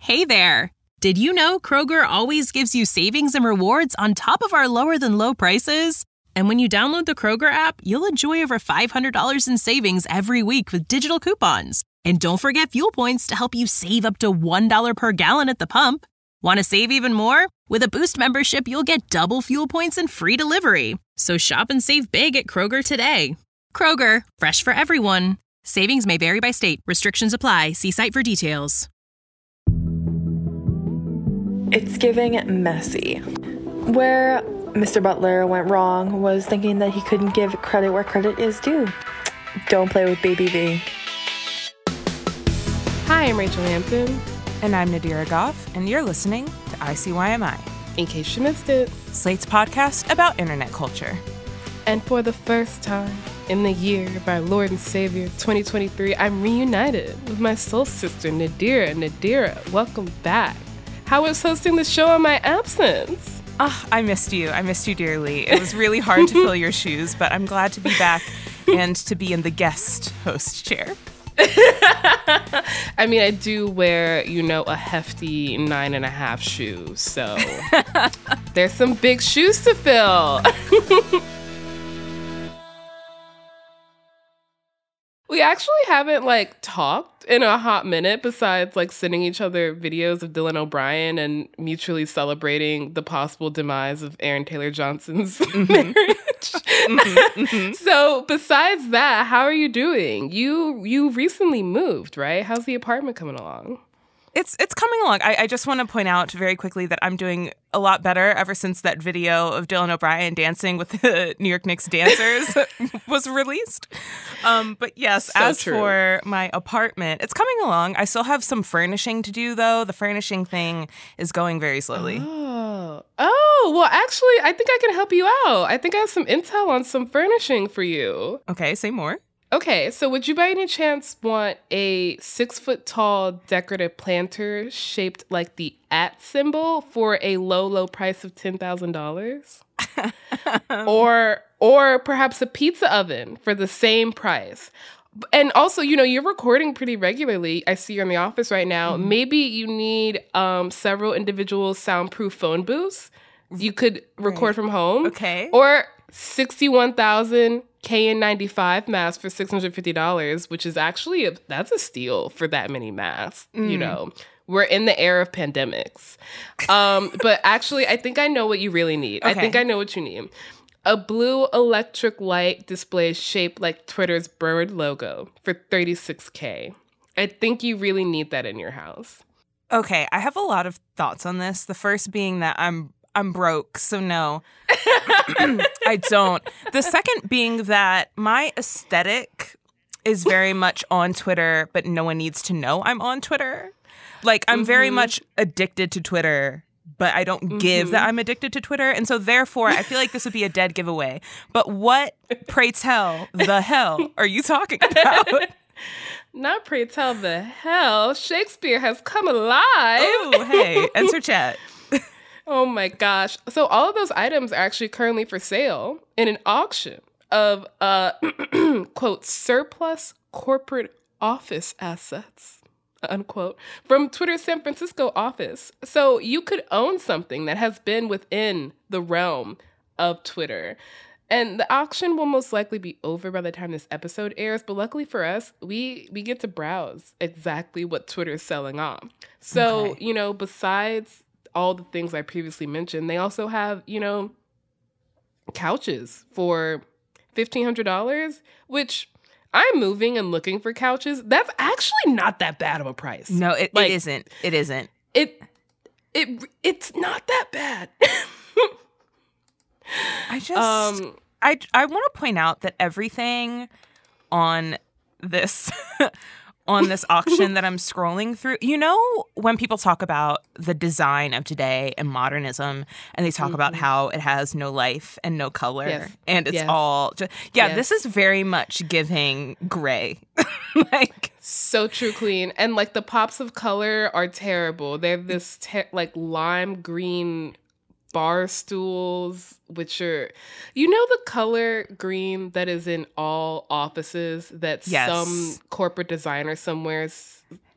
Hey there! Did you know Kroger always gives you savings and rewards on top of our lower-than-low prices? And when you download the Kroger app, you'll enjoy over $500 in savings every week with digital coupons. And don't forget fuel points to help you save up to $1 per gallon at the pump. Want to save even more? With a Boost membership, you'll get double fuel points and free delivery. So shop and save big at Kroger today. Kroger, fresh for everyone. Savings may vary by state. Restrictions apply. See site for details. It's giving messy. Where Mr. Butler went wrong was thinking that he couldn't give credit where credit is due. Don't play with Baby V. Hi, I'm Rachel Hampton. And I'm Nadira Goff, and you're listening to ICYMI. In case you missed it, Slate's podcast about internet culture. And for the first time in the year of our Lord and Savior 2023, I'm reunited with my soul sister, Nadira. Nadira, welcome back. How was hosting the show in my absence? I missed you. I missed you dearly. It was really hard to fill your shoes, but I'm glad to be back and to be in the guest host chair. I mean, I do wear, a hefty 9.5 shoes, so there's some big shoes to fill. We actually haven't, talked in a hot minute besides, sending each other videos of Dylan O'Brien and mutually celebrating the possible demise of Aaron Taylor Johnson's marriage. So besides that, how are you doing? You recently moved, right? How's the apartment coming along? It's coming along. I just want to point out very quickly that I'm doing a lot better ever since that video of Dylan O'Brien dancing with the New York Knicks dancers was released. But yes, for my apartment, it's coming along. I still have some furnishing to do, though. The furnishing thing is going very slowly. Oh, well, actually, I think I can help you out. I think I have some intel on some furnishing for you. Okay, say more. Okay, so would you by any chance want a 6-foot-tall decorative planter shaped like the @ symbol for a low price of $10,000? Or perhaps a pizza oven for the same price? And also, you're recording pretty regularly. I see you're in the office right now. Mm-hmm. Maybe you need several individual soundproof phone booths. You could record from home. Okay. Or 61,000 KN95 masks for $650, which is actually that's a steal for that many masks. We're in the era of pandemics. But actually, I think I know what you really need. Okay. I think I know what you need. A blue electric light display shaped like Twitter's bird logo for $36K. I think you really need that in your house. Okay, I have a lot of thoughts on this. The first being that I'm broke, so no. I don't. The second being that my aesthetic is very much on Twitter, but no one needs to know I'm on Twitter. I'm very much addicted to Twitter, but I don't give that I'm addicted to Twitter. And so therefore, I feel like this would be a dead giveaway. But what, pray tell, the hell are you talking about? Not pray tell the hell. Shakespeare has come alive. Oh, hey, enter chat. Oh my gosh. So all of those items are actually currently for sale in an auction of, quote, surplus corporate office assets, unquote, from Twitter's San Francisco office. So you could own something that has been within the realm of Twitter. And the auction will most likely be over by the time this episode airs. But luckily for us, we get to browse exactly what Twitter's selling on. So, okay. Besides all the things I previously mentioned, they also have, couches for $1,500, which I'm moving and looking for couches. That's actually not that bad of a price. No, it isn't. It isn't. It's not that bad. I want to point out that everything on this on this auction that I'm scrolling through, when people talk about the design of today and modernism, and they talk about how it has no life and no color, and it's all just, this is very much giving gray. So true, Queen. And the pops of color are terrible. They have this lime green bar stools, which are, the color green that is in all offices that some corporate designer somewhere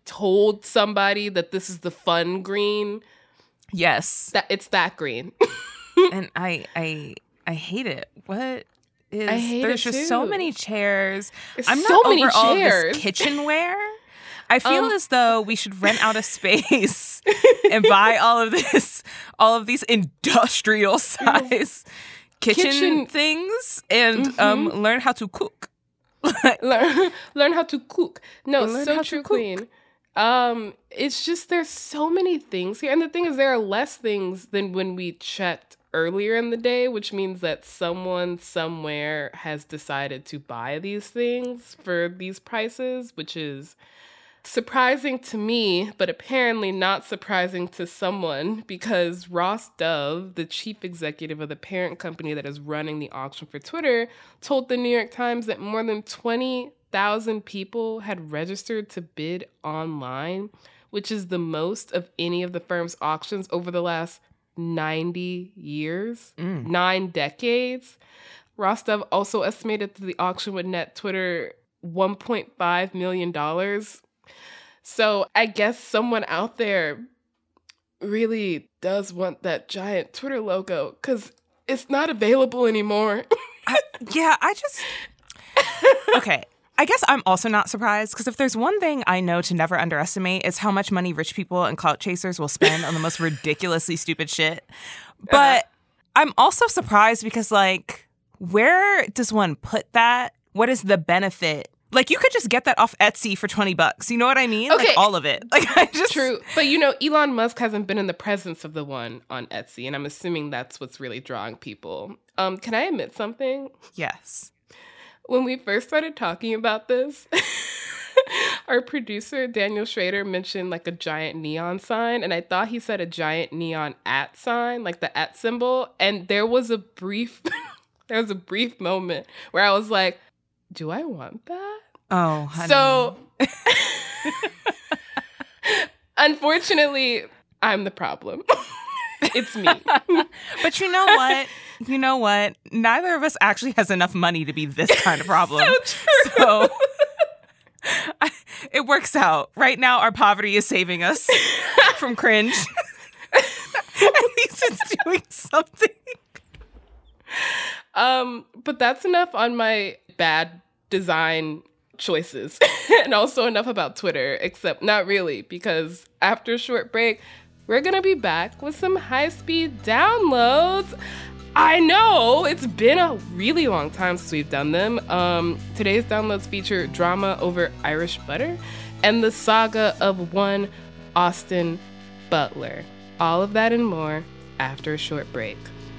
told somebody that this is the fun green. Yes. That it's that green. And I hate it. What is I hate there's it just too. so many chairs. There's I'm so not many over all of chairs. this kitchenware. I feel as though we should rent out a space and buy all of these industrial size kitchen things and learn how to cook. learn how to cook. No, Learn so how true, to cook. queen. It's just there's so many things here. And the thing is, there are less things than when we checked earlier in the day, which means that someone somewhere has decided to buy these things for these prices, which is surprising to me, but apparently not surprising to someone, because Ross Dove, the chief executive of the parent company that is running the auction for Twitter, told the New York Times that more than 20,000 people had registered to bid online, which is the most of any of the firm's auctions over the last 90 years, 9 decades. Ross Dove also estimated that the auction would net Twitter $1.5 million. So I guess someone out there really does want that giant Twitter logo because it's not available anymore. Okay. I guess I'm also not surprised because if there's one thing I know to never underestimate, it's how much money rich people and clout chasers will spend on the most ridiculously stupid shit. But I'm also surprised because, like, where does one put that? What is the benefit? Like, you could just get that off Etsy for $20. You know what I mean? Okay. Like, all of it. Like, I just... True. But, Elon Musk hasn't been in the presence of the one on Etsy, and I'm assuming that's what's really drawing people. Can I admit something? Yes. When we first started talking about this, our producer, Daniel Schrader, mentioned, like, a giant neon sign, and I thought he said a giant neon @ sign, like the @ symbol, and there was a brief moment where I was like, do I want that? Oh, honey. So, unfortunately, I'm the problem. It's me. But you know what? Neither of us actually has enough money to be this kind of problem. So true. So it works out. Right now, our poverty is saving us from cringe. At least it's doing something. But that's enough on my bad design choices and also enough about Twitter, except not really, because after a short break, we're going to be back with some high-speed downloads. I know, it's been a really long time since we've done them. Today's downloads feature drama over Irish butter and the saga of one Austin Butler. All of that and more after a short break.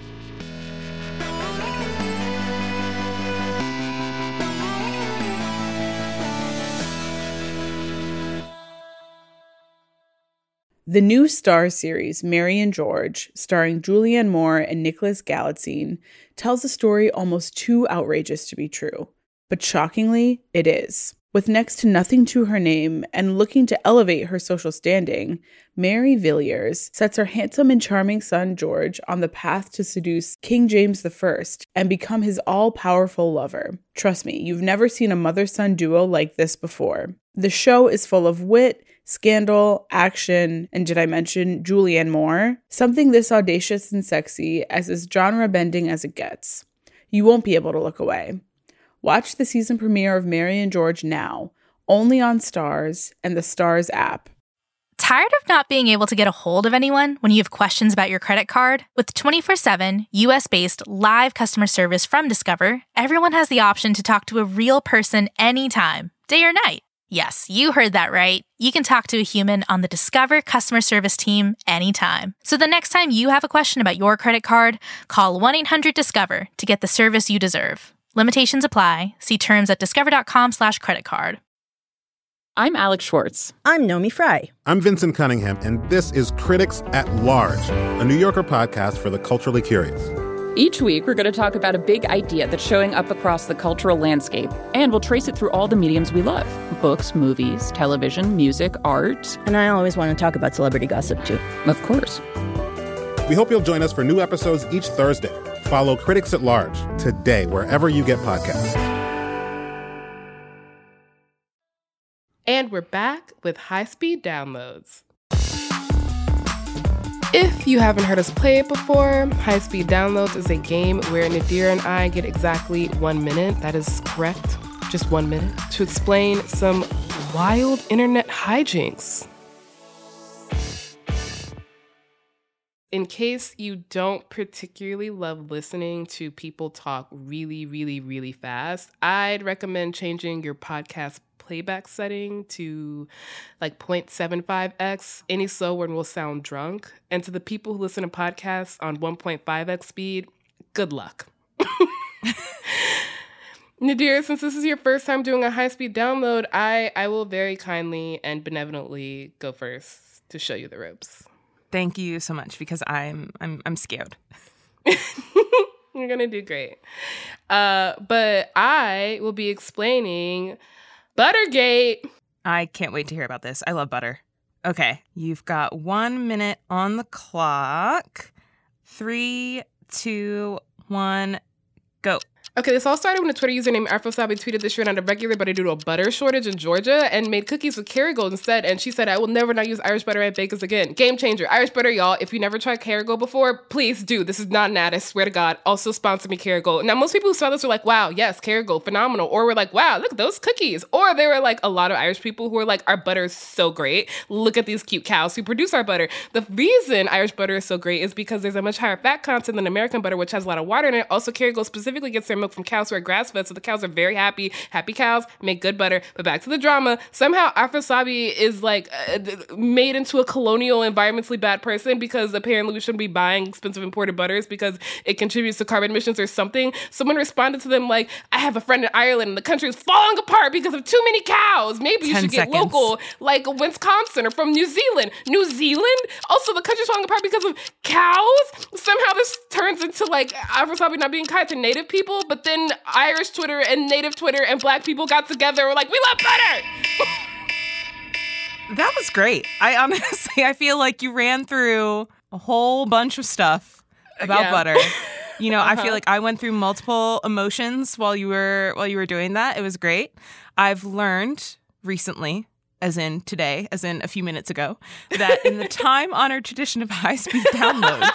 The new Starz series, Mary and George, starring Julianne Moore and Nicholas Galitzine, tells a story almost too outrageous to be true. But shockingly, it is. With next to nothing to her name and looking to elevate her social standing, Mary Villiers sets her handsome and charming son George on the path to seduce King James I and become his all-powerful lover. Trust me, you've never seen a mother-son duo like this before. The show is full of wit, scandal, action, and did I mention Julianne Moore? Something this audacious and sexy as is genre-bending as it gets. You won't be able to look away. Watch the season premiere of Mary and George now, only on Starz and the Starz app. Tired of not being able to get a hold of anyone when you have questions about your credit card? With 24/7 US-based live customer service from Discover, everyone has the option to talk to a real person anytime, day or night. Yes, you heard that right. You can talk to a human on the Discover customer service team anytime. So the next time you have a question about your credit card, call 1-800-DISCOVER to get the service you deserve. Limitations apply. See terms at discover.com/creditcard. I'm Alex Schwartz. I'm Nomi Fry. I'm Vincent Cunningham, and this is Critics at Large, a New Yorker podcast for the culturally curious. Each week, we're going to talk about a big idea that's showing up across the cultural landscape, and we'll trace it through all the mediums we love. Books, movies, television, music, art. And I always want to talk about celebrity gossip, too. Of course. We hope you'll join us for new episodes each Thursday. Follow Critics at Large today, wherever you get podcasts. And And we're back with high-speed downloads. If you haven't heard us play it before, High Speed Downloads is a game where Nadir and I get exactly 1 minute, that is correct, just 1 minute, to explain some wild internet hijinks. In case you don't particularly love listening to people talk really, really, really fast, I'd recommend changing your podcast playback setting to like 0.75x. Any slow one will sound drunk. And to the people who listen to podcasts on 1.5x speed, good luck. Nadir, since this is your first time doing a high-speed download, I will very kindly and benevolently go first to show you the ropes. Thank you so much, because I'm scared. You're gonna do great. But I will be explaining Buttergate. I can't wait to hear about this. I love butter. Okay, you've got 1 minute on the clock. 3, 2, 1, go. Okay, this all started when a Twitter user named Afrosabi tweeted this year not a regular butter due to a butter shortage in Georgia and made cookies with Kerrygold instead. And she said, I will never not use Irish butter at bakers again. Game changer. Irish butter, y'all. If you never tried Kerrygold before, please do. This is not an ad. I swear to God. Also sponsor me, Kerrygold. Now, most people who saw this were like, wow, yes, Kerrygold, phenomenal. Or were like, wow, look at those cookies. Or there were like a lot of Irish people who were like, our butter is so great. Look at these cute cows who produce our butter. The reason Irish butter is so great is because there's a much higher fat content than American butter, which has a lot of water in it. Also, Kerrygold specifically gets their milk from cows who are grass-fed, so the cows are very happy. Happy cows make good butter. But back to the drama. Somehow Afrosabi is like made into a colonial, environmentally bad person because apparently we shouldn't be buying expensive imported butters because it contributes to carbon emissions or something. Someone responded to them like, I have a friend in Ireland and the country is falling apart because of too many cows. Maybe you should get local, like Wisconsin or from New Zealand. New Zealand? Also, the country's falling apart because of cows? Somehow this turns into like Afrosabi not being kind to Native people, but then Irish Twitter and Native Twitter and Black people got together and were like, we love butter! That was great. I feel like you ran through a whole bunch of stuff about butter. You know, I feel like I went through multiple emotions while you were doing that. It was great. I've learned recently, as in today, as in a few minutes ago, that in the time-honored tradition of high-speed downloads,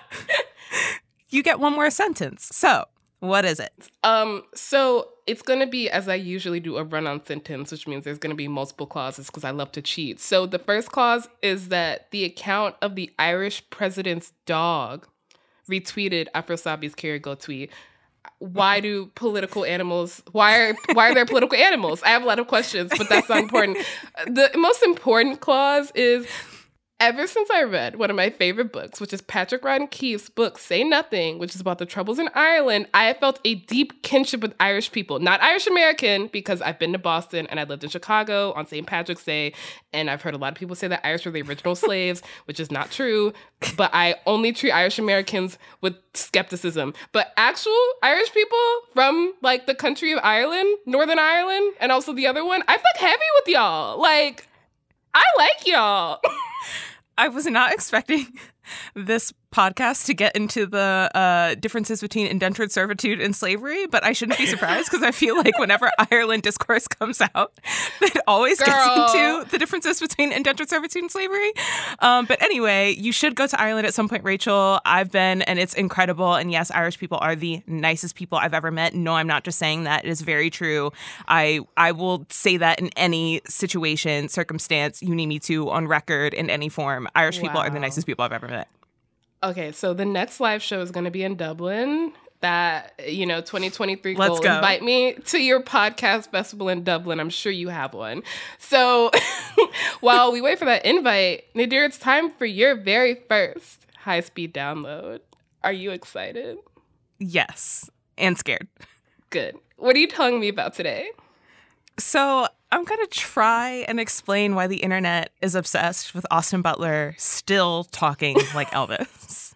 you get one more sentence. So, what is it? So it's going to be, as I usually do, a run-on sentence, which means there's going to be multiple clauses because I love to cheat. So the first clause is that the account of the Irish president's dog retweeted Afrosabi's Kerrygold tweet. Why do political animals, why are there political animals? I have a lot of questions, but that's not important. The most important clause is, ever since I read one of my favorite books, which is Patrick Radden Keefe's book, Say Nothing, which is about the Troubles in Ireland, I have felt a deep kinship with Irish people. Not Irish American, because I've been to Boston and I lived in Chicago on St. Patrick's Day, and I've heard a lot of people say that Irish were the original slaves, which is not true, but I only treat Irish Americans with skepticism. But actual Irish people from, like, the country of Ireland, Northern Ireland, and also the other one, I fuck heavy with y'all. Like, I like y'all. I was not expecting this podcast to get into the differences between indentured servitude and slavery, but I shouldn't be surprised because I feel like whenever Ireland discourse comes out, it always gets into the differences between indentured servitude and slavery. But anyway, you should go to Ireland at some point, Rachel. I've been, and it's incredible. And yes, Irish people are the nicest people I've ever met. No, I'm not just saying that. It is very true. I will say that in any situation, circumstance you need me to, on record, in any form. Irish people are the nicest people I've ever met. Okay, so the next live show is going to be in Dublin. That, 2023 goal. Let's go. Invite me to your podcast festival in Dublin. I'm sure you have one. So while we wait for that invite, Nadir, it's time for your very first high-speed download. Are you excited? Yes, and scared. Good. What are you telling me about today? So I'm going to try and explain why the internet is obsessed with Austin Butler still talking like Elvis.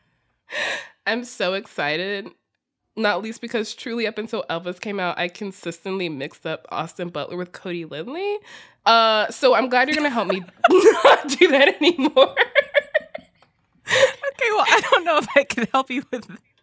I'm so excited, not least because truly up until Elvis came out, I consistently mixed up Austin Butler with Cody Lindley. So I'm glad you're going to help me not do that anymore. Okay, well, I don't know if I can help you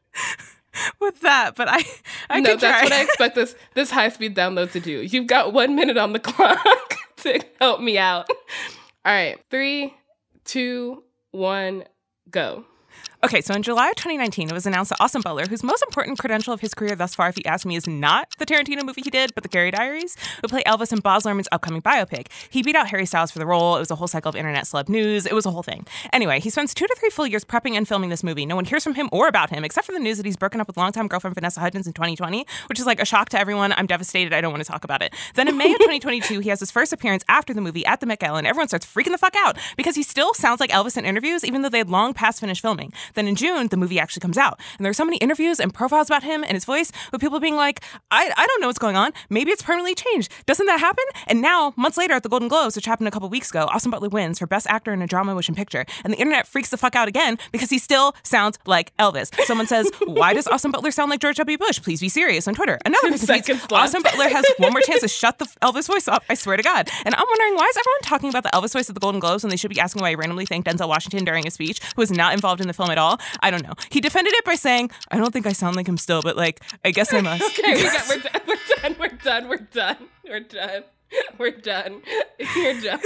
with that, but I no, can try. That's what I expect this high-speed download to do. You've got 1 minute on the clock to help me out. All right, 3, 2, 1, go. Okay, so in July of 2019, it was announced that Austin Butler, whose most important credential of his career thus far, if you ask me, is not the Tarantino movie he did, but The Carrie Diaries, would play Elvis in Baz Luhrmann's upcoming biopic. He beat out Harry Styles for the role. It was a whole cycle of internet celeb news. It was a whole thing. Anyway, he spends 2 to 3 full years prepping and filming this movie. No one hears from him or about him, except for the news that he's broken up with longtime girlfriend Vanessa Hudgens in 2020, which is like a shock to everyone. I'm devastated. I don't want to talk about it. Then in May of 2022, he has his first appearance after the movie at the Met Gala, and everyone starts freaking the fuck out because he still sounds like Elvis in interviews, even though they had long past finished filming. Then in June, the movie actually comes out. And there are so many interviews and profiles about him and his voice with people being like, I don't know what's going on. Maybe it's permanently changed. Doesn't that happen? And now, months later at the Golden Globes, which happened a couple weeks ago, Austin Butler wins for Best Actor in a Drama Motion Picture. And the internet freaks the fuck out again because he still sounds like Elvis. Someone says, why does Austin Butler sound like George W. Bush? Please be serious on Twitter. Another person tweets, Austin Butler has one more chance to shut the Elvis voice off. I swear to God. And I'm wondering, why is everyone talking about the Elvis voice at the Golden Globes when they should be asking why he randomly thanked Denzel Washington during a speech, who was not involved in the film at all? I don't know. He defended it by saying, I don't think I sound like him still, but like, I guess I must. Okay, we're done. You're done.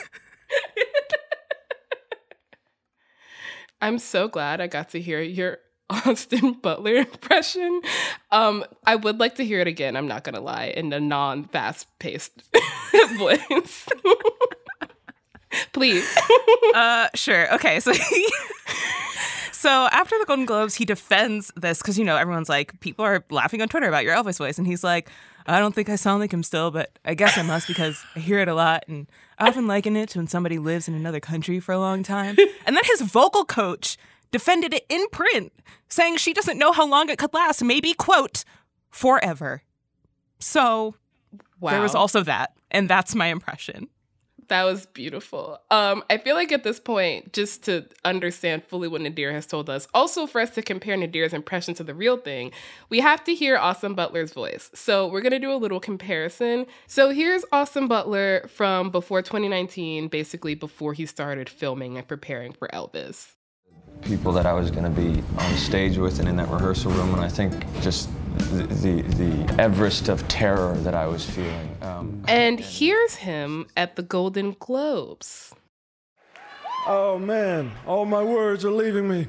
I'm so glad I got to hear your Austin Butler impression. I would like to hear it again, I'm not gonna lie, in a non-fast-paced voice. Please. Sure. Okay, so after the Golden Globes, he defends this because, you know, everyone's like, people are laughing on Twitter about your Elvis voice. And he's like, I don't think I sound like him still, but I guess I must because I hear it a lot. And I often liken it to when somebody lives in another country for a long time. And then his vocal coach defended it in print, saying she doesn't know how long it could last. Maybe, quote, forever. So There was also that. And that's my impression. That was beautiful. I feel like at this point, just to understand fully what Nadir has told us, also for us to compare Nadir's impression to the real thing, we have to hear Austin Butler's voice. So we're going to do a little comparison. So here's Austin Butler from before 2019, basically before he started filming and preparing for Elvis. People that I was going to be on stage with and in that rehearsal room, and I think just the Everest of terror that I was feeling. And here's him at the Golden Globes. Oh man, all my words are leaving me.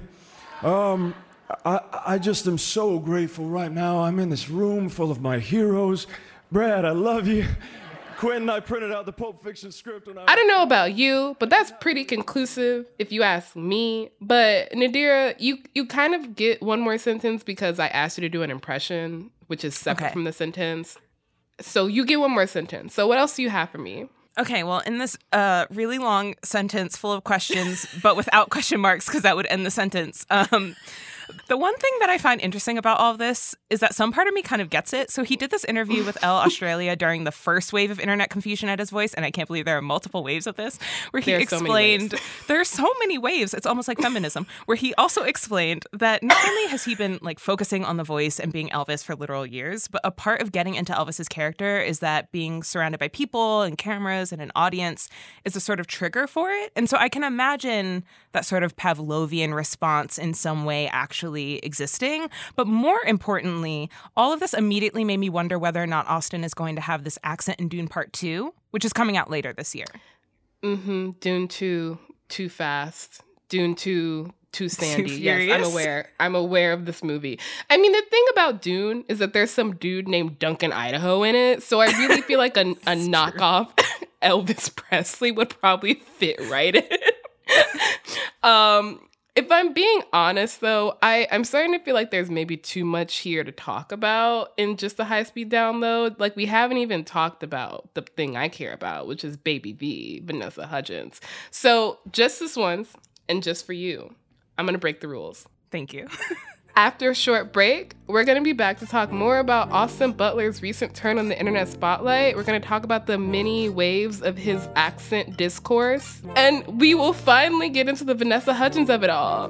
I just am so grateful right now. I'm in this room full of my heroes. Brad, I love you. Quentin, I printed out the Pulp Fiction script. I don't know about you, but that's pretty conclusive if you ask me. But Nadira, you kind of get one more sentence because I asked you to do an impression, which is separate from the sentence. So you get one more sentence. So what else do you have for me? Okay, well, in this really long sentence full of questions, but without question marks, because that would end the sentence. The one thing that I find interesting about all of this is that some part of me kind of gets it. So he did this interview with Elle Australia during the first wave of internet confusion at his voice, and I can't believe there are multiple waves of this, where he explained there are so many waves, it's almost like feminism, where he also explained that not only has he been like focusing on the voice and being Elvis for literal years, but a part of getting into Elvis's character is that being surrounded by people and cameras and an audience is a sort of trigger for it. And so I can imagine that sort of Pavlovian response in some way actually existing. But more importantly, all of this immediately made me wonder whether or not Austin is going to have this accent in Dune Part 2, which is coming out later this year. Dune 2, too fast. Dune 2, too sandy. Yes, I'm aware of this movie. I mean, the thing about Dune is that there's some dude named Duncan Idaho in it. So I really feel like a knockoff Elvis Presley would probably fit right in. If I'm being honest, though, I'm starting to feel like there's maybe too much here to talk about in just the high-speed download. Like, we haven't even talked about the thing I care about, which is Baby V, Vanessa Hudgens. So just this once, and just for you, I'm going to break the rules. Thank you. After a short break, we're going to be back to talk more about Austin Butler's recent turn on the internet spotlight. We're going to talk about the many waves of his accent discourse. And we will finally get into the Vanessa Hudgens of it all.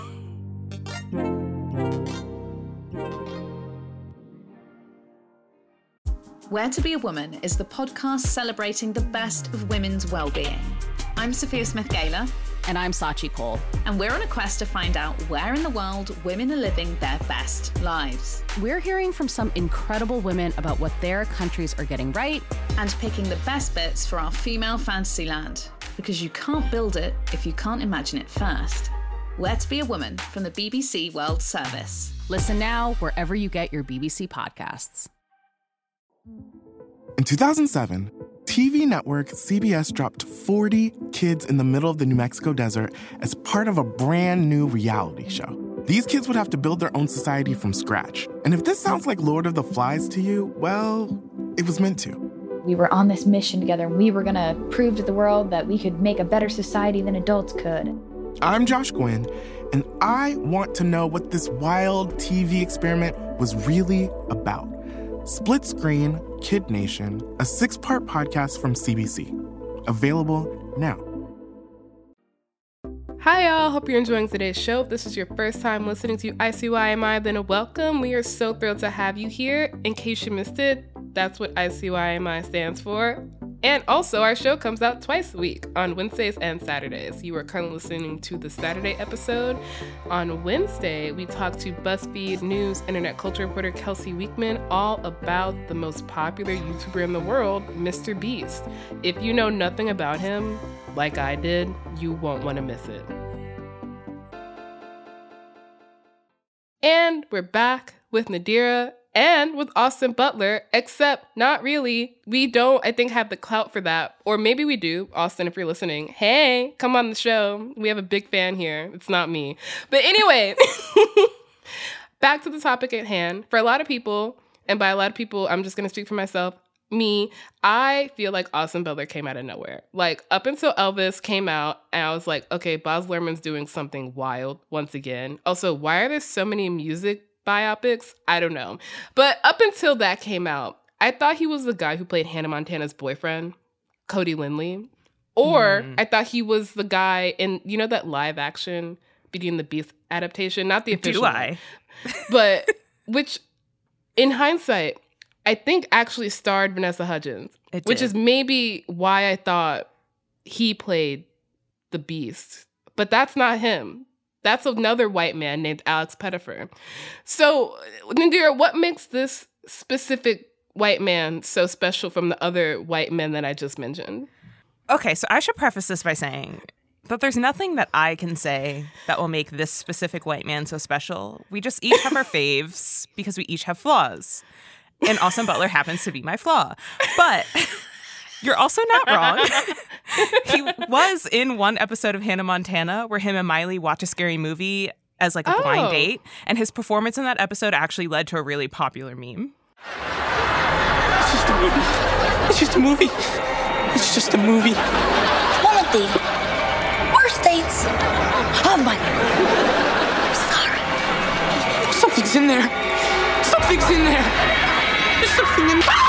Where to Be a Woman is the podcast celebrating the best of women's well-being. I'm Sophia Smith-Gaylor. And I'm Sachi Cole. And we're on a quest to find out where in the world women are living their best lives. We're hearing from some incredible women about what their countries are getting right. And picking the best bits for our female fantasy land. Because you can't build it if you can't imagine it first. Where to Be a Woman from the BBC World Service. Listen now wherever you get your BBC podcasts. In 2007, TV network CBS dropped 40 kids in the middle of the New Mexico desert as part of a brand new reality show. These kids would have to build their own society from scratch. And if this sounds like Lord of the Flies to you, well, it was meant to. We were on this mission together, and we were going to prove to the world that we could make a better society than adults could. I'm Josh Gwynn, and I want to know what this wild TV experiment was really about. Split Screen, Kid Nation, a 6-part podcast from CBC. Available now. Hi y'all, hope you're enjoying today's show. If this is your first time listening to ICYMI, then welcome. We are so thrilled to have you here. In case you missed it, that's what ICYMI stands for. And also, our show comes out twice a week, on Wednesdays and Saturdays. You are currently listening to the Saturday episode. On Wednesday, we talk to BuzzFeed News internet culture reporter Kelsey Weekman all about the most popular YouTuber in the world, Mr. Beast. If you know nothing about him, like I did, you won't want to miss it. And we're back with Nadira and with Austin Butler, except not really. We don't, I think, have the clout for that. Or maybe we do. Austin, if you're listening, hey, come on the show. We have a big fan here. It's not me. But anyway, back to the topic at hand. For a lot of people, and by a lot of people, I'm just going to speak for myself, I feel like Austin Butler came out of nowhere. Like, up until Elvis came out, and I was like, okay, Baz Luhrmann's doing something wild once again. Also, why are there so many music biopics? I don't know. But up until that came out, I thought he was the guy who played Hannah Montana's boyfriend, Cody Lindley. Or I thought he was the guy in, you know, that live action Beauty and the Beast adaptation? Not the official one, but which, in hindsight, I think actually starred Vanessa Hudgens, which is maybe why I thought he played the Beast. But that's not him. That's another white man named Alex Pettyfer. So, Nadira, what makes this specific white man so special from the other white men that I just mentioned? Okay, so I should preface this by saying that there's nothing that I can say that will make this specific white man so special. We just each have our faves because we each have flaws. And Austin Butler happens to be my flaw. But you're also not wrong. He was in one episode of Hannah Montana where him and Miley watch a scary movie as like a blind date. And his performance in that episode actually led to a really popular meme. It's just a movie. It's just a movie. It's just a movie. One of the worst dates of my life. I'm sorry. Something's in there. Something's in there. There's something in there.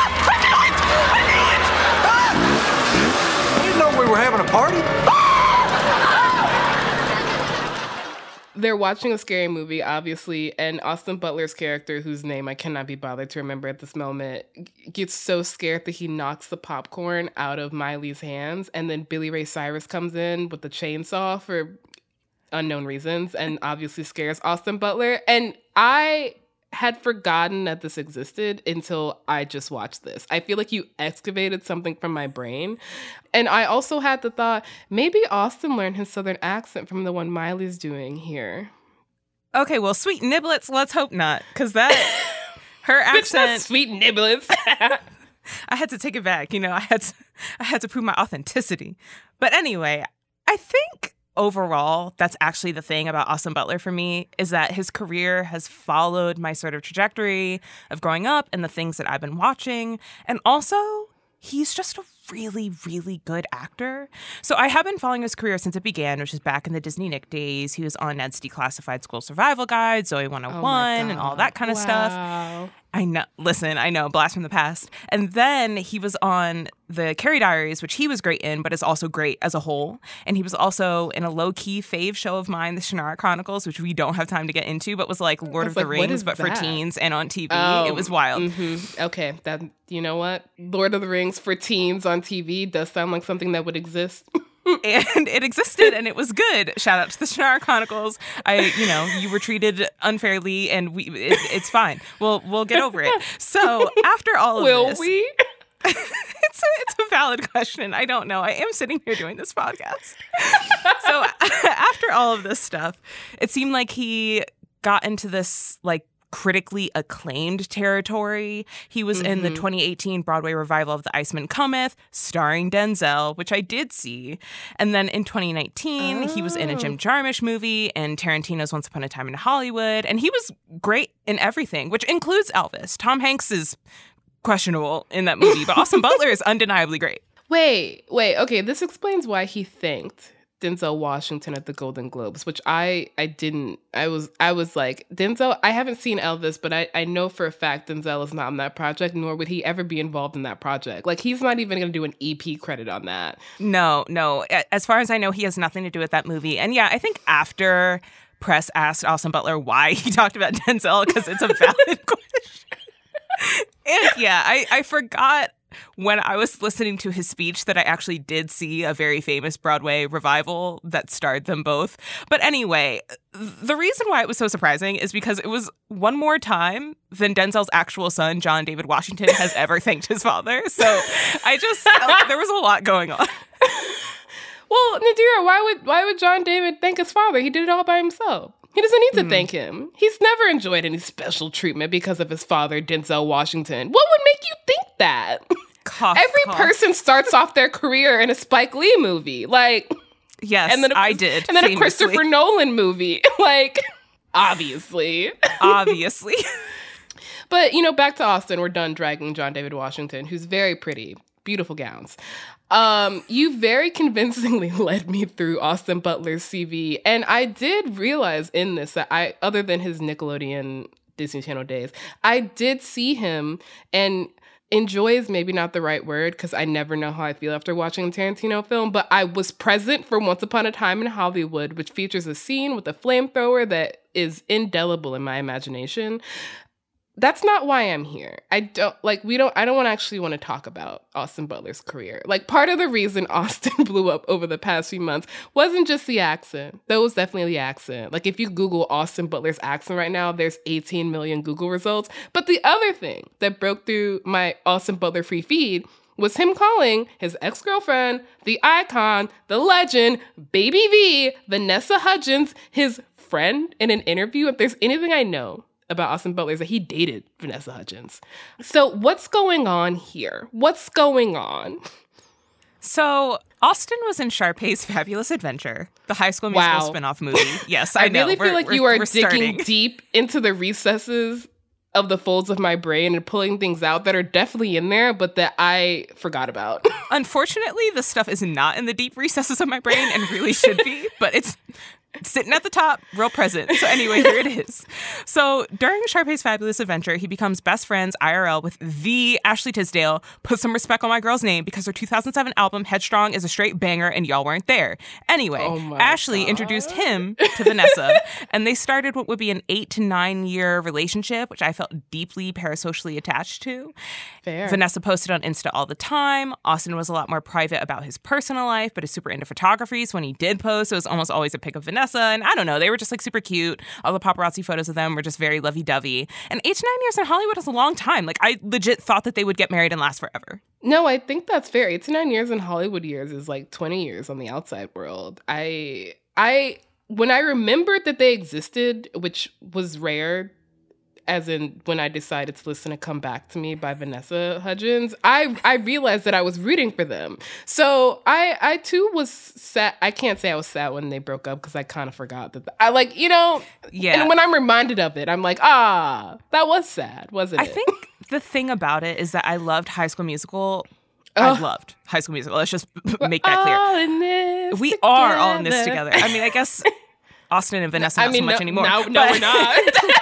We were having a party? They're watching a scary movie, obviously, and Austin Butler's character, whose name I cannot be bothered to remember at this moment, gets so scared that he knocks the popcorn out of Miley's hands, and then Billy Ray Cyrus comes in with the chainsaw for unknown reasons and obviously scares Austin Butler. And I had forgotten that this existed until I just watched this. I feel like you excavated something from my brain. And I also had the thought, maybe Austin learned his Southern accent from the one Miley's doing here. Okay, well, sweet niblets, let's hope not. Because that, her accent... Sweet niblets. I had to take it back. You know, I had to prove my authenticity. But anyway, I think overall, that's actually the thing about Austin Butler for me, is that his career has followed my sort of trajectory of growing up and the things that I've been watching. And also, he's just a really, really good actor. So I have been following his career since it began, which is back in the Disney Nick days. He was on Ned's Declassified School Survival Guide, Zoe 101, and all that kind of stuff. I know. Listen, I know. Blast from the past. And then he was on the Carrie Diaries, which he was great in, but is also great as a whole. And he was also in a low-key fave show of mine, the Shannara Chronicles, which we don't have time to get into, but was like Lord of the Rings, but for teens and on TV. Oh, it was wild. Mm-hmm. Okay. That, you know what? Lord of the Rings for teens on TV does sound like something that would exist. And it existed and it was good. Shout out to the Shannara Chronicles. You were treated unfairly and it's fine. We'll get over it. So after all of this. Will we? It's a valid question. I don't know. I am sitting here doing this podcast. So after all of this stuff, it seemed like he got into this like critically acclaimed territory. He was in the 2018 Broadway revival of The Iceman Cometh, starring Denzel, which I did see. And then in 2019, he was in a Jim Jarmusch movie and Tarantino's Once Upon a Time in Hollywood. And he was great in everything, which includes Elvis. Tom Hanks is questionable in that movie, but Austin Butler is undeniably great. Wait. Okay, this explains why he thanked Denzel Washington at the Golden Globes, which I didn't. I was like, Denzel, I haven't seen Elvis, but I know for a fact Denzel is not on that project, nor would he ever be involved in that project. Like, he's not even going to do an EP credit on that. No. As far as I know, he has nothing to do with that movie. And yeah, I think after press asked Austin Butler why he talked about Denzel, because it's a valid question. And yeah, I forgot when I was listening to his speech that I actually did see a very famous Broadway revival that starred them both. But anyway, the reason why it was so surprising is because it was one more time than Denzel's actual son, John David Washington, has ever thanked his father. So I just felt there was a lot going on. Well, Nadira, why would John David thank his father? He did it all by himself. He doesn't need to thank him. He's never enjoyed any special treatment because of his father, Denzel Washington. What would make you think that? Every person starts off their career in a Spike Lee movie. Like, yes, and then I did. And then famously. a Christopher Nolan movie. Like, obviously. But, back to Austin. We're done dragging John David Washington, who's very pretty. Beautiful gowns. You very convincingly led me through Austin Butler's CV. And I did realize in this that other than his Nickelodeon Disney Channel days, I did see him, and enjoy is maybe not the right word because I never know how I feel after watching a Tarantino film, but I was present for Once Upon a Time in Hollywood, which features a scene with a flamethrower that is indelible in my imagination. That's not why I'm here. I don't want to actually want to talk about Austin Butler's career. Like, part of the reason Austin blew up over the past few months wasn't just the accent. That was definitely the accent. Like, if you Google Austin Butler's accent right now, there's 18 million Google results. But the other thing that broke through my Austin Butler free feed was him calling his ex-girlfriend, the icon, the legend, Baby V, Vanessa Hudgens, his friend in an interview. If there's anything I know about Austin Butler is that he dated Vanessa Hudgens. So what's going on here? What's going on? So Austin was in Sharpay's Fabulous Adventure, the High School Musical spinoff movie. Yes, I know. I really feel like you are digging deep into the recesses of the folds of my brain and pulling things out that are definitely in there, but that I forgot about. Unfortunately, this stuff is not in the deep recesses of my brain and really should be, but it's sitting at the top, real present. So anyway, here it is. So during Sharpay's Fabulous Adventure, he becomes best friends IRL with the Ashley Tisdale. Put some respect on my girl's name because her 2007 album Headstrong is a straight banger and y'all weren't there. Anyway, Ashley introduced him to Vanessa and they started what would be an 8 to 9 year relationship, which I felt deeply parasocially attached to. Fair. Vanessa posted on Insta all the time. Austin was a lot more private about his personal life, but is super into photography. So when he did post, it was almost always a pic of Vanessa. And I don't know, they were just like super cute. All the paparazzi photos of them were just very lovey-dovey. And 8 to 9 years in Hollywood is a long time. Like, I legit thought that they would get married and last forever. No, I think that's fair. 8 to 9 years in Hollywood years is like 20 years on the outside world. When I remembered that they existed, which was rare, as in when I decided to listen to Come Back to Me by Vanessa Hudgens, I realized that I was rooting for them. So I too was sad. I can't say I was sad when they broke up because I kind of forgot that. Yeah. And when I'm reminded of it, I'm like, that was sad, wasn't it? I think the thing about it is that I loved High School Musical. I loved High School Musical. Let's just make that clear. We are all in this together. I mean, I guess Austin and Vanessa not so much anymore. No, we're not.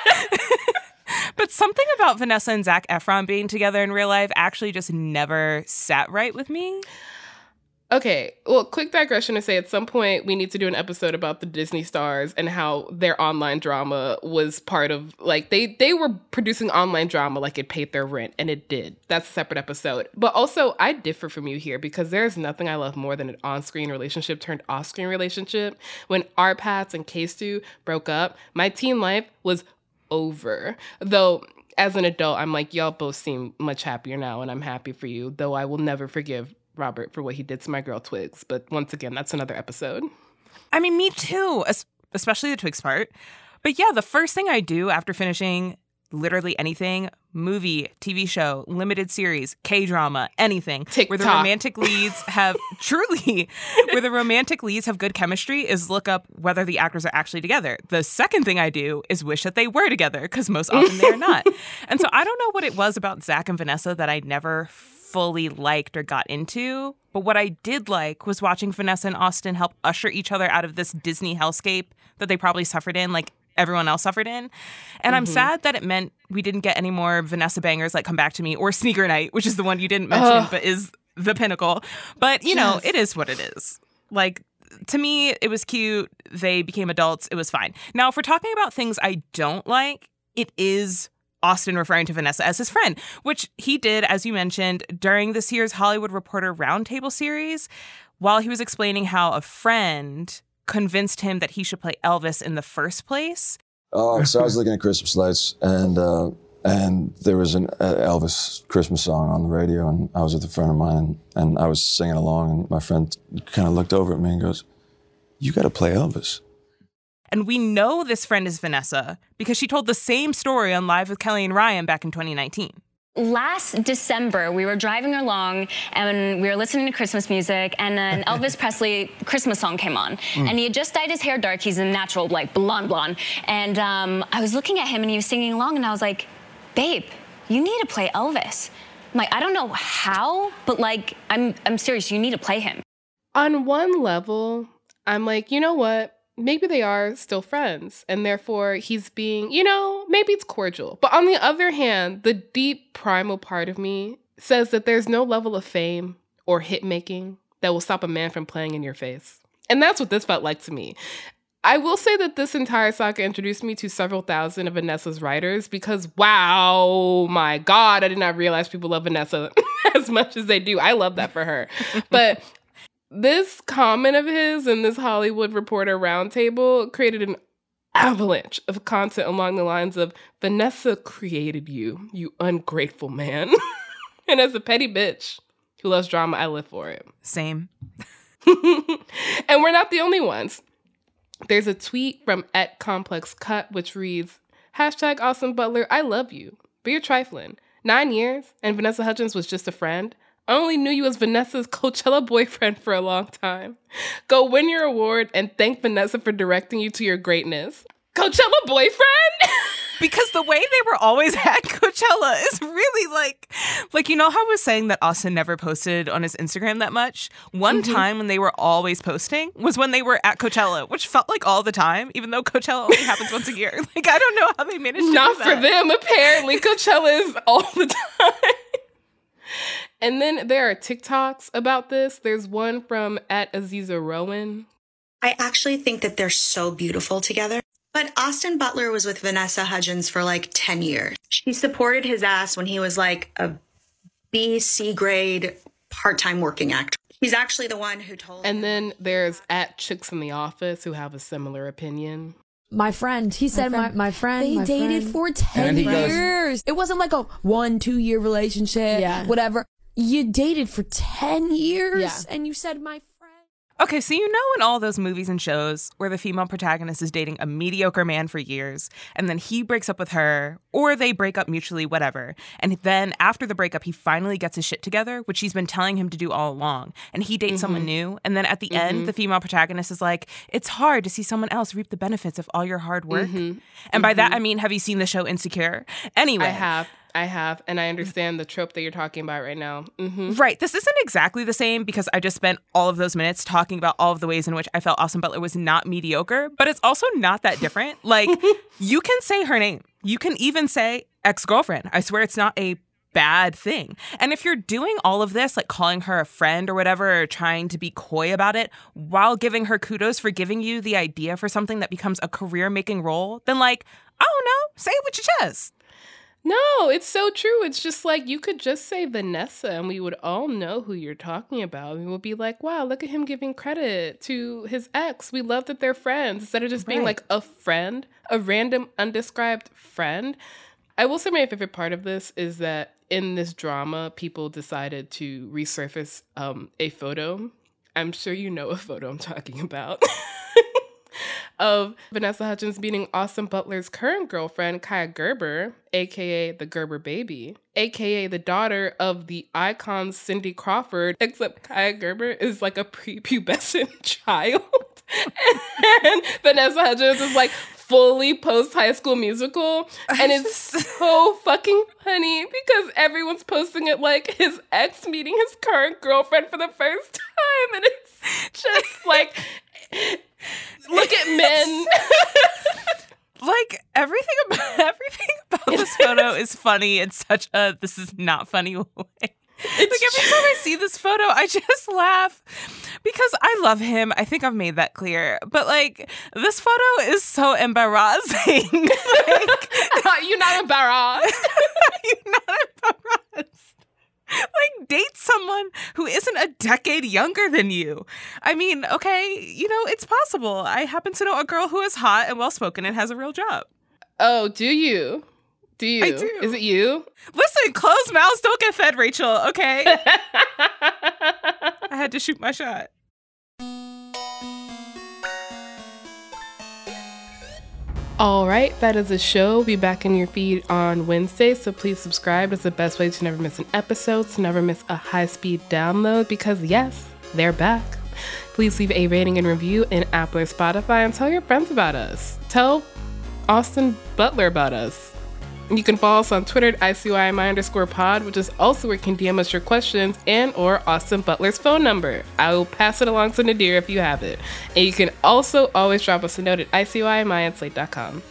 But something about Vanessa and Zac Efron being together in real life actually just never sat right with me. Okay, well, quick digression to say at some point we need to do an episode about the Disney stars and how their online drama was part of, like, they were producing online drama like it paid their rent, and it did. That's a separate episode. But also, I differ from you here because there's nothing I love more than an on-screen relationship turned off-screen relationship. When Arpats and K-Stu broke up, my teen life was over. Though, as an adult, I'm like, y'all both seem much happier now, and I'm happy for you, though I will never forgive Robert for what he did to my girl Twigs. But once again, that's another episode. I mean, me too, especially the Twigs part. But yeah, the first thing I do after finishing literally anything, movie, TV show, limited series, K-drama, anything, TikTok, where the romantic leads have good chemistry is look up whether the actors are actually together. The second thing I do is wish that they were together, because most often they are not. And so I don't know what it was about Zach and Vanessa that I never fully liked or got into, but what I did like was watching Vanessa and Austin help usher each other out of this Disney hellscape that they probably suffered in, like everyone else suffered in. And I'm sad that it meant we didn't get any more Vanessa bangers like Come Back to Me or Sneaker Night, which is the one you didn't mention but is the pinnacle. But, you know, it is what it is. Like, to me, it was cute. They became adults. It was fine. Now, if we're talking about things I don't like, it is Austin referring to Vanessa as his friend, which he did, as you mentioned, during this year's Hollywood Reporter Roundtable series, while he was explaining how a friend convinced him that he should play Elvis in the first place. So I was looking at Christmas lights, and there was an Elvis Christmas song on the radio, and I was with a friend of mine, and I was singing along, and my friend kind of looked over at me and goes, "You got to play Elvis." And we know this friend is Vanessa because she told the same story on Live with Kelly and Ryan back in 2019. Last December, we were driving along and we were listening to Christmas music, and an Elvis Presley Christmas song came on. And he had just dyed his hair dark. He's a natural, like, blonde. And I was looking at him and he was singing along, and I was like, babe, you need to play Elvis. I'm like, I don't know how, but, like, I'm serious. You need to play him. On one level, I'm like, you know what? Maybe they are still friends, and therefore he's being, you know, maybe it's cordial. But on the other hand, the deep primal part of me says that there's no level of fame or hit making that will stop a man from playing in your face. And that's what this felt like to me. I will say that this entire saga introduced me to several thousand of Vanessa's writers because, wow, my God, I did not realize people love Vanessa as much as they do. I love that for her. But this comment of his in this Hollywood Reporter Roundtable created an avalanche of content along the lines of, Vanessa created you, you ungrateful man. And as a petty bitch who loves drama, I live for it. Same. And we're not the only ones. There's a tweet from @ComplexCut which reads, #Austin Butler, I love you, but you're trifling. 9 years and Vanessa Hudgens was just a friend. I only knew you as Vanessa's Coachella boyfriend for a long time. Go win your award and thank Vanessa for directing you to your greatness. Coachella boyfriend? Because the way they were always at Coachella is really like, you know how I was saying that Austin never posted on his Instagram that much? One time when they were always posting was when they were at Coachella, which felt like all the time, even though Coachella only happens once a year. Like, I don't know how they managed to Not do that. for them, apparently. Coachella is all the time. And then there are TikToks about this. There's one from @Aziza Rowan. I actually think that they're so beautiful together. But Austin Butler was with Vanessa Hudgens for like 10 years. She supported his ass when he was like a B/C grade part-time working actor. He's actually the one who told And then there's @Chicks in the Office who have a similar opinion. My friend, he said, my friend. They dated for 10 And he goes- years. It wasn't like a 1-2 year relationship, whatever. You dated for 10 years and you said, my friend. Okay, so you know in all those movies and shows where the female protagonist is dating a mediocre man for years, and then he breaks up with her, or they break up mutually, whatever. And then after the breakup, he finally gets his shit together, which she's been telling him to do all along. And he dates someone new. And then at the end, the female protagonist is like, it's hard to see someone else reap the benefits of all your hard work. And by that, I mean, have you seen the show Insecure? Anyway. I have, and I understand the trope that you're talking about right now. Right. This isn't exactly the same because I just spent all of those minutes talking about all of the ways in which I felt Austin Butler was not mediocre, but it's also not that different. Like, you can say her name. You can even say ex-girlfriend. I swear it's not a bad thing. And if you're doing all of this, like calling her a friend or whatever, or trying to be coy about it while giving her kudos for giving you the idea for something that becomes a career-making role, then like, I don't know, say it with your chest. No, it's so true. It's just like you could just say Vanessa and we would all know who you're talking about. We would be like, wow, look at him giving credit to his ex. We love that they're friends. Instead of just being like a friend, a random undescribed friend. I will say my favorite part of this is that in this drama, people decided to resurface a photo. I'm sure you know what photo I'm talking about. Of Vanessa Hudgens meeting Austin Butler's current girlfriend, Kaia Gerber, a.k.a. the Gerber baby, a.k.a. the daughter of the icon Cindy Crawford, except Kaia Gerber is like a prepubescent child. And Vanessa Hudgens is like fully post-High School Musical. And it's so fucking funny because everyone's posting it like his ex meeting his current girlfriend for the first time. And it's just like... Look at men. Like everything about this photo is funny in such a this is not funny way. Like every time I see this photo, I just laugh because I love him. I think I've made that clear. But like this photo is so embarrassing. Like, you're not embarrassed. You're not embarrassed. Like, date someone who isn't a decade younger than you. I mean, okay, you know, it's possible. I happen to know a girl who is hot and well-spoken and has a real job. Oh, do you? Do you? I do. Is it you? Listen, closed mouths don't get fed, Rachel, okay? I had to shoot my shot. All right, that is the show. We'll be back in your feed on Wednesday, so please subscribe. It's the best way to never miss an episode, to never miss a high-speed download, because yes, they're back. Please leave a rating and review in Apple or Spotify and tell your friends about us. Tell Austin Butler about us. You can follow us on Twitter at ICYMI_pod, which is also where you can DM us your questions and or Austin Butler's phone number. I will pass it along to Nadir if you have it. And you can also always drop us a note at ICYMI@slate.com.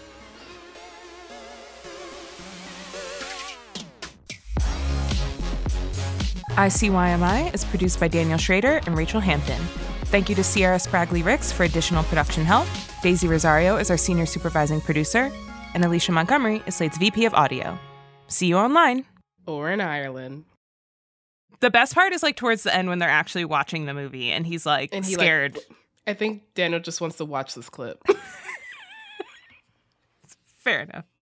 ICYMI is produced by Daniel Schrader and Rachel Hampton. Thank you to Sierra Spragley-Ricks for additional production help. Daisy Rosario is our senior supervising producer. And Alicia Montgomery is Slate's VP of Audio. See you online. Or in Ireland. The best part is like towards the end when they're actually watching the movie and he's like scared. I think Daniel just wants to watch this clip. Fair enough.